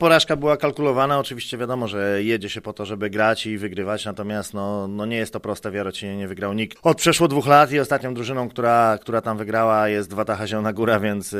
porażka była kalkulowana, oczywiście wiadomo, że jedzie się po to, żeby grać i wygrywać, natomiast no nie jest to proste, w Jarocinie nie wygrał nikt od przeszło 2 lat i ostatnią drużyną, która tam wygrała jest Wataha Zielona Góra, więc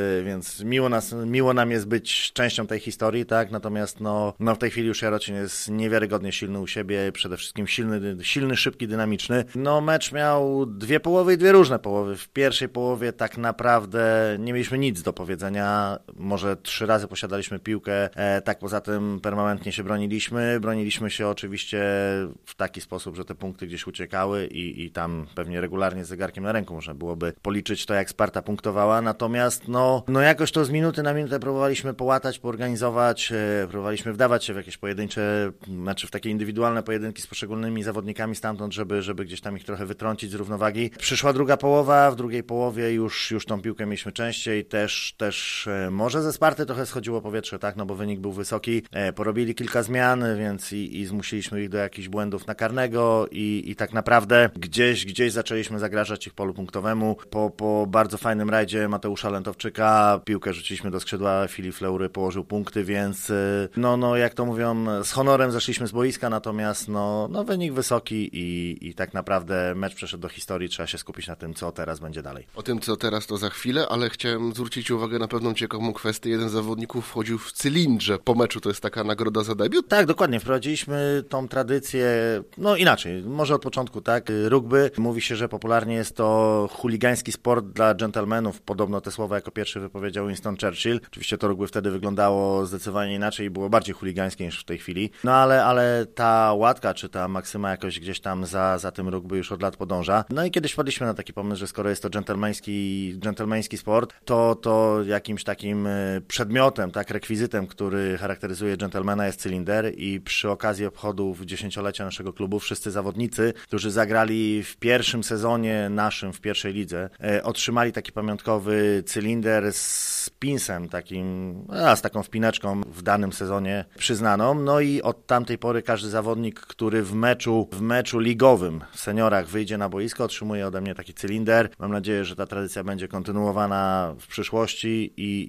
miło nam jest być częścią tej historii, tak, natomiast no w tej chwili już Jarocin jest niewiarygodnie silny u siebie, przede wszystkim silny, szybki, dynamiczny. No mecz miał 2 połowy i 2 różne połowy. W pierwszej połowie tak naprawdę nie mieliśmy nic do powiedzenia, może 3 razy posiadaliśmy piłkę, tak poza tym permanentnie się broniliśmy się oczywiście w taki sposób, że te punkty gdzieś uciekały i tam pewnie regularnie z zegarkiem na ręku można byłoby policzyć to, jak Sparta punktowała, natomiast no jakoś to z minuty na minutę próbowaliśmy połatać, poorganizować, próbowaliśmy wdawać się w jakieś pojedyncze, znaczy w takie indywidualne pojedynki z poszczególnymi zawodnikami stamtąd, żeby gdzieś tam ich trochę wytrącić z równowagi. Przyszła druga połowa, w drugiej połowie już tą piłkę mieliśmy częściej, też może ze Sparty trochę schodziło powietrze, tak, no bo wynik był wysoki, porobili kilka zmian, więc i zmusiliśmy ich do jakichś błędów na karnego i tak naprawdę gdzieś zaczęliśmy zagrażać ich polu punktowemu. Po bardzo fajnym rajdzie Mateusza Lentowczyka piłkę rzuciliśmy do skrzydła, Filip Fleury położył punkty, więc no jak to mówią, z honorem zeszliśmy z boiska, natomiast no wynik wysoki i tak naprawdę mecz przeszedł do historii, trzeba się skupić na tym, co teraz będzie dalej. O tym, co teraz, to za chwilę, ale chciałem zwrócić uwagę na pewną ciekawą kwestię. Jeden z zawodników wchodził w cylindrze po meczu, to jest taka nagroda za debiut? Tak, dokładnie, wprowadziliśmy tą tradycję, no inaczej, może od początku, tak, rugby. Mówi się, że popularnie jest to chuligański sport dla dżentelmenów, podobno te słowa jako pierwszy wypowiedział Winston Churchill. Oczywiście to rugby wtedy wyglądało zdecydowanie inaczej i było bardziej chuligańskie niż w tej chwili. No ale ta łatka, czy ta maksyma jakoś gdzieś tam za tym rugby już od lat podąża. No i kiedyś wpadliśmy na taki pomysł, że skoro jest to dżentelmeński sport, to jakimś takim przedmiotem, tak, rekwizytem, który charakteryzuje dżentelmena jest cylinder i przy okazji obchodów 10-lecia naszego klubu wszyscy zawodnicy, którzy zagrali w pierwszym sezonie naszym w pierwszej lidze, otrzymali taki pamiątkowy cylinder z pinsem takim, z taką wpineczką w danym sezonie przyznaną. No i od tamtej pory każdy zawodnik, który w meczu ligowym w seniorach wyjdzie na boisko, otrzymuje ode mnie taki cylinder. Mam nadzieję, że ta tradycja będzie kontynuowana w przyszłości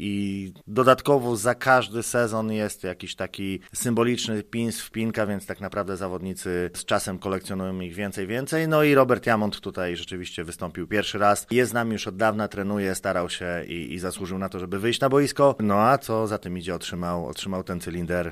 i dodatkowo za każdy sezon jest jakiś taki symboliczny pins, wpinka, więc tak naprawdę zawodnicy z czasem kolekcjonują ich więcej. No i Robert Jamont tutaj rzeczywiście wystąpił pierwszy raz. Jest z nami już od dawna, trenuje, starał się i zasłużył na to, żeby wyjść na boisko. No a co za tym idzie, otrzymał ten cylinder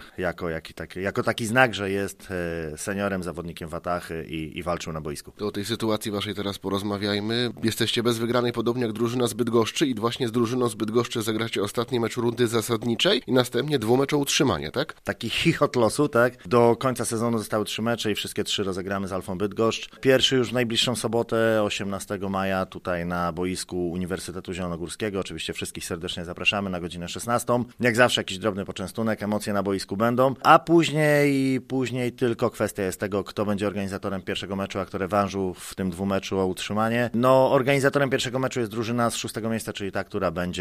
jako taki znak, że jest seniorem, zawodnikiem Watachy i walczył na boisku. To o tej sytuacji waszej teraz porozmawiajmy. Jesteście bez wygranej, podobnie jak drużyna z Bydgoszczy i właśnie z drużyną z Bydgoszczy zagracie ostatni mecz rundy zasadniczej i następnie 2-meczowe utrzymanie, tak? Taki chichot losu, tak? Do końca sezonu zostały 3 mecze i wszystkie 3 rozegramy z Alfą Bydgoszcz. Pierwszy już w najbliższą sobotę, 18 maja, tutaj na boisku Uniwersytetu Zielonogórskiego. Oczywiście wszystkich serdecznie zapraszamy na godzinę 16. Jak zawsze jakiś drobny poczęstunek, emocje na boisku będą, a później tylko kwestia jest tego, kto będzie organizatorem pierwszego meczu, a kto rewanżu w tym 2-meczu o utrzymanie. No, organizatorem pierwszego meczu jest drużyna z 6. miejsca, czyli ta,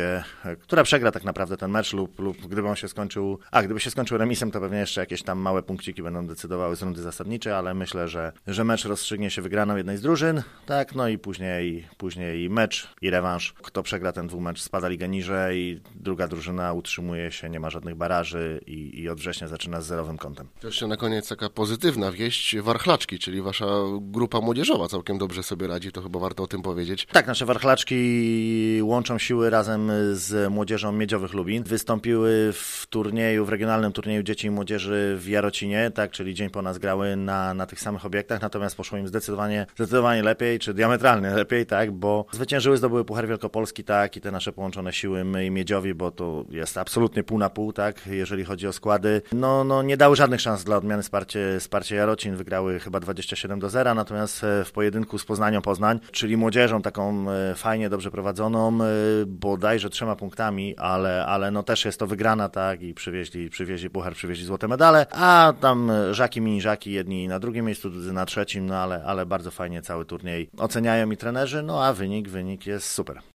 która przegra tak naprawdę ten mecz lub gdyby on się skończył, gdyby się skończył remisem, to pewnie jeszcze jakieś tam małe punkciki będą decydowały z rundy zasadniczej, ale myślę, że mecz rozstrzygnie się wygraną jednej z drużyn, tak, no i później mecz i rewanż. Kto przegra ten 2-mecz, spada ligę niżej, druga drużyna utrzymuje się, nie ma żadnych baraży i od września zaczyna z 0 kątem. To jeszcze na koniec taka pozytywna wieść, Warchlaczki, czyli wasza grupa młodzieżowa całkiem dobrze sobie radzi, to chyba warto o tym powiedzieć. Tak, nasze Warchlaczki łączą siły razem z młodzieżą Miedziowych Lubin. Wystąpiły w regionalnym turnieju dzieci i młodzieży w Jarocinie, tak, czyli dzień po nas grały na tych samych obiektach, natomiast poszło im zdecydowanie lepiej, czy diametralnie lepiej, tak, bo zwyciężyły, zdobyły Puchar Wielkopolski, tak, i te nasze połączone siły, my i Miedziowi, bo to jest absolutnie pół na pół, tak, jeżeli chodzi o składy. No nie dały żadnych szans dla odmiany wsparcie Jarocin, wygrały chyba 27-0, natomiast w pojedynku z Poznanią Poznań, czyli młodzieżą taką fajnie, dobrze prowadzoną, bodajże 3 punktami, ale no też jest to wygrana, tak, i przywieźli puchar, przywieźli złote medale, a tam żaki, mini-żaki, jedni na drugim miejscu, drudzy na trzecim, no ale bardzo fajnie cały turniej oceniają i trenerzy, no a wynik jest super.